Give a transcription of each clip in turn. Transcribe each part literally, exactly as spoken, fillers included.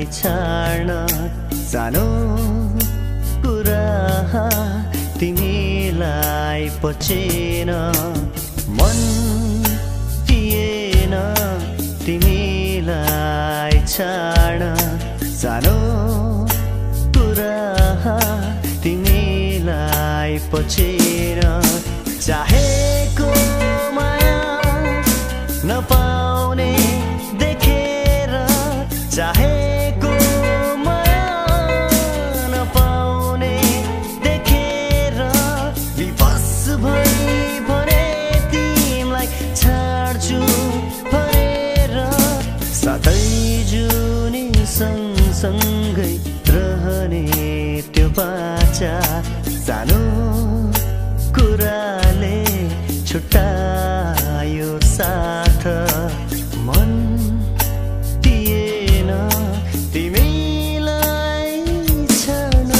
छाड्न सानो कुरा तिमीलाई पचेन मन थिएन तिमीलाई छाड्न सानो कुरा तिमीलाई पचेन चाहेको माया नपाउने देखेर चाहेको माया नपाउने देखेर विवश भई भने तिमीलाई छाड्छु भनेर सधैँ जुनी सँगसँगै रहने त्यो बाचा सानो कुराले छुट्टायो साथ मन दिएन तिमीलाई छाड्न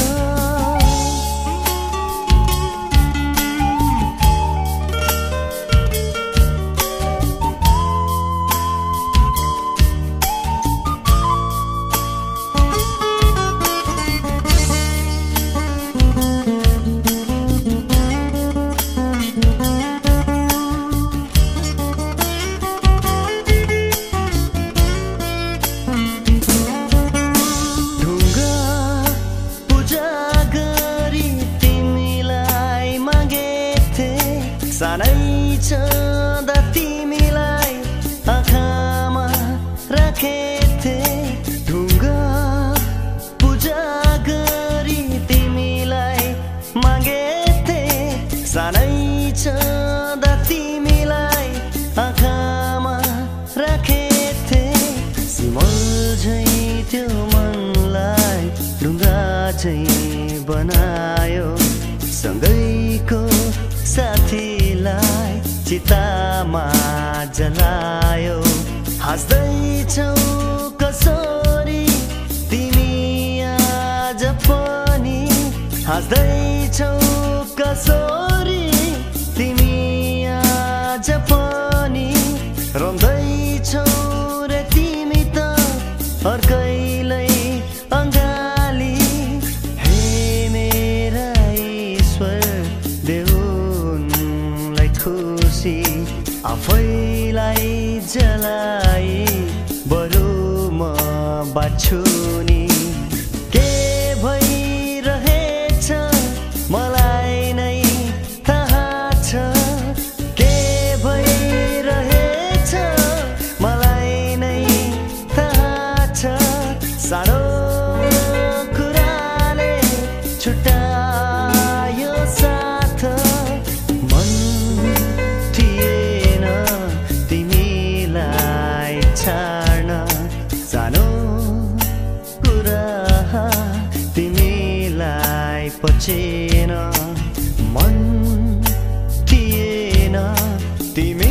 सानै छँदा तिमीलाई आँखामा राखेथे ढुङ्गा पूजा गरी तिमीलाई मागेथे सानै छँदा तिमीलाई आँखामा राखेथे सिमल झैँ त्यो मनलाई ढुङ्गा झैँ बनायो सँगैको साथीलाई चितामा जलायो हाँस्दैछौ कसरी तिमी आज पनि हाँस्दैछौ कसरी तिमी आज पनि रोँदैछौ रे तिमी त अर्कैलाई अङ्गाली हे मेरा ईश्वर देउनलाई खुसी आफैलाई जलाई बरु म बाँच्छु नि के भइरहेछ मलाई नै थाहा छ के भइरहेछ मलाई नै थाहा छ सानो कुराले छुट्टायो साथ मन थिएन तिमीलाई छाड्न सानो कुरा तिमीलाई पचेन मन थिएन तिमी